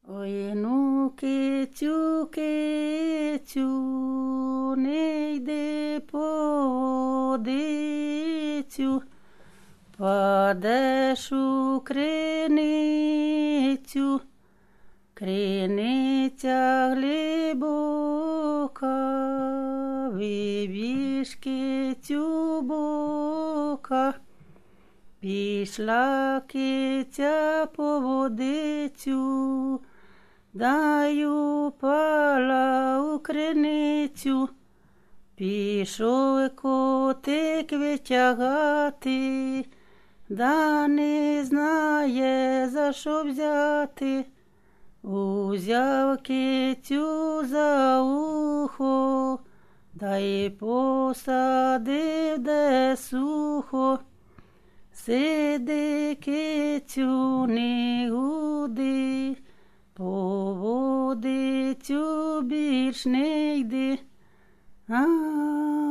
Ой, ну кицю, не йди по водицю, падеш у криницю, криниця глибока, вибіж кицю бока. Пішла киця по водицю, да й упала у криницю. Пішов котик витягати, да не знає, за що взяти. Узяв кицю за ухо, да й посадив де сухо. Сиди, кицю, не гуди, по водицю більш не йди.